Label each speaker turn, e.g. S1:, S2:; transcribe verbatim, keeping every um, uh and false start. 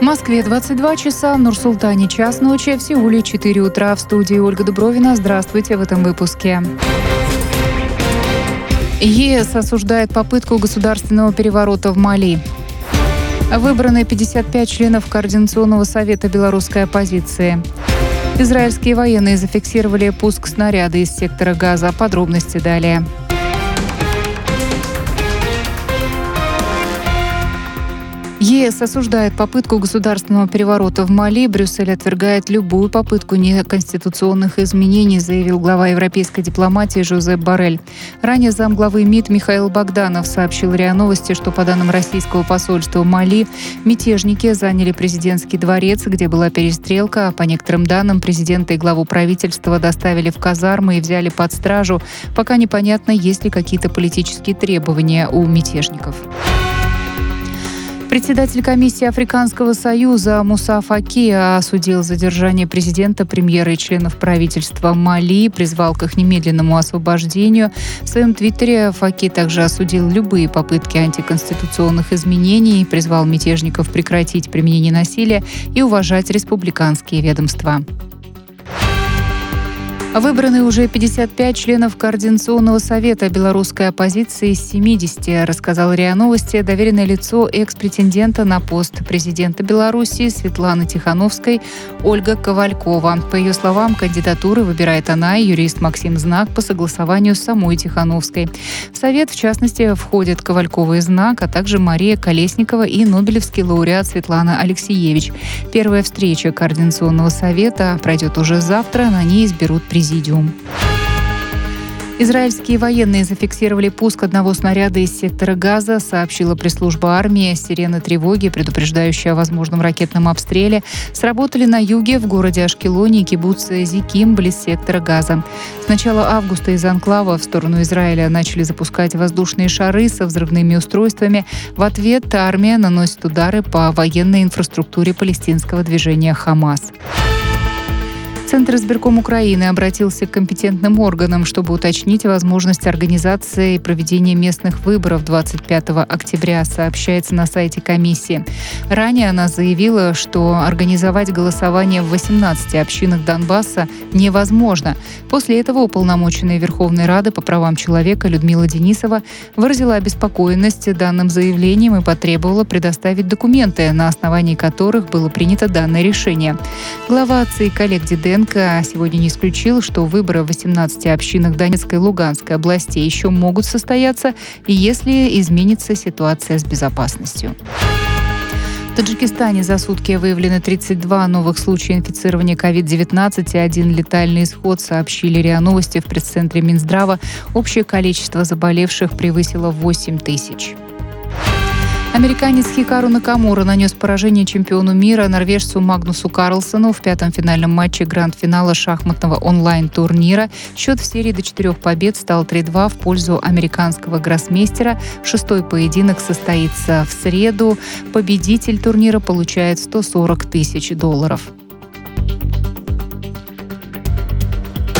S1: В Москве двадцать два часа, в Нур-Султане час ночи, в Сеуле четыре утра. В студии Ольга Дубровина. Здравствуйте в этом выпуске. ЕС осуждает попытку государственного переворота в Мали. Выбраны пятьдесят пять членов Координационного совета белорусской оппозиции. Израильские военные зафиксировали пуск снаряда из сектора Газа. Подробности далее. ЕС осуждает попытку государственного переворота в Мали. Брюссель отвергает любую попытку неконституционных изменений, заявил глава европейской дипломатии Жозеп Боррель. Ранее замглавы МИД Михаил Богданов сообщил РИА Новости, что по данным российского посольства в Мали, мятежники заняли президентский дворец, где была перестрелка. А по некоторым данным, президента и главу правительства доставили в казармы и взяли под стражу. Пока непонятно, есть ли какие-то политические требования у мятежников. Председатель комиссии Африканского союза Муса Факи осудил задержание президента, премьера и членов правительства Мали, призвал к их немедленному освобождению. В своем твиттере Факи также осудил любые попытки антиконституционных изменений, призвал мятежников прекратить применение насилия и уважать республиканские ведомства. Выбраны уже пятьдесят пять членов Координационного совета белорусской оппозиции из семидесяти, рассказал РИА Новости доверенное лицо экс-претендента на пост президента Беларуси Светланы Тихановской Ольга Ковалькова. По ее словам, кандидатуры выбирает она и юрист Максим Знак по согласованию с самой Тихановской. В совет, в частности, входят Ковалькова и Знак, а также Мария Колесникова и нобелевский лауреат Светлана Алексеевич. Первая встреча Координационного совета пройдет уже завтра, на ней изберут президента. Президиум. Израильские военные зафиксировали пуск одного снаряда из сектора Газа, сообщила пресс-служба армии. Сирены тревоги, предупреждающие о возможном ракетном обстреле, сработали на юге, в городе Ашкелоне и кибуце Зиким, близ сектора Газа. С начала августа из анклава в сторону Израиля начали запускать воздушные шары со взрывными устройствами. В ответ армия наносит удары по военной инфраструктуре палестинского движения «Хамас». Центр избирком Украины обратился к компетентным органам, чтобы уточнить возможность организации и проведения местных выборов двадцать пятого октября, сообщается на сайте комиссии. Ранее она заявила, что организовать голосование в восемнадцати общинах Донбасса невозможно. После этого уполномоченная Верховной Рады по правам человека Людмила Денисова выразила обеспокоенность данным заявлением и потребовала предоставить документы, на основании которых было принято данное решение. Глава ЦИК Олег Диденко сегодня не исключил, что выборы в восемнадцати общинах Донецкой и Луганской областей еще могут состояться, если изменится ситуация с безопасностью. В Таджикистане за сутки выявлены тридцать два новых случая инфицирования ковид девятнадцать и один летальный исход, сообщили РИА Новости в пресс-центре Минздрава. Общее количество заболевших превысило восемь тысяч. Американец Хикару Накамура нанес поражение чемпиону мира норвежцу Магнусу Карлсону в пятом финальном матче гранд-финала шахматного онлайн-турнира. Счет в серии до четырех побед стал три-два в пользу американского гроссмейстера. Шестой поединок состоится в среду. Победитель турнира получает сто сорок тысяч долларов.